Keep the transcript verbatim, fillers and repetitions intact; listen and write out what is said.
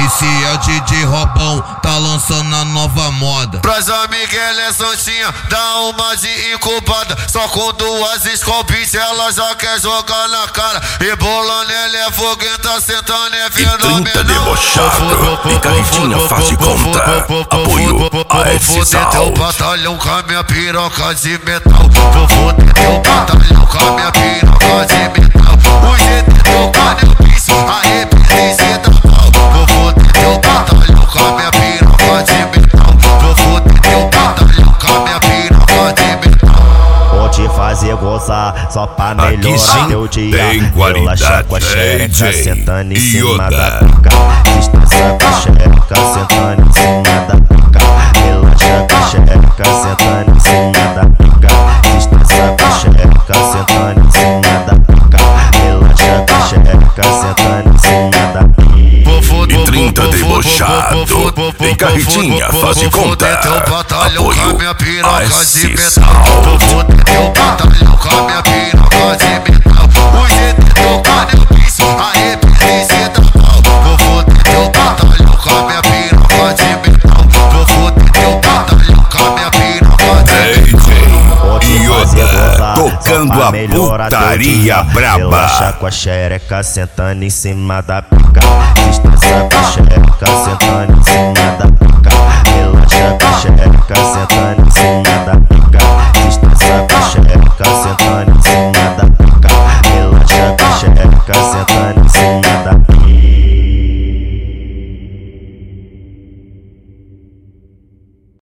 Esse é o D J Robão, tá lançando a nova moda. Pras amigas ela é santinha, dá uma de incubada. Só com duas escopinhas ela já quer jogar na cara. E bolando ela é foguenta, sentando é fenomenal. E trinta debochado, e carretinha faz de conta. Apoio a F Sound. Teu batalhão com a minha piroca de metal. Vou foder teu batalhão com a minha piroca de metal. O jeito é teu canel piso, arrependência da pau. Vou foder teu batalhão com a minha piroca de metal. Vou foder teu batalhão com a minha piroca de metal. Vou te fazer gozar só pra melhorar teu dia. Relaxa com a xereca sentando em cima da pica. Descansa com a xereca sentando em cima da pica. Relaxa com a xereca sentando em cima da pica. Descansa com a xereca sentando em cima da pica. Relaxa com a xereca sentando em cima da pica. E trinta debochado, em carretinha faz de conta. Apoio a F Sound. Vou foder teu batalhão com a minha piroca de metal. O jeito é teu canel piso, arrependência da pau. Vou foder teu batalhão com a minha piroca de metal. Vou foder teu batalhão com a minha piroca de metal. D J Yoda, tocando a putaria braba. Relaxa com a xereca sentando em cima da pica. Descansa com a xereca sentando em cima da pica. Relaxa com a xereca sentando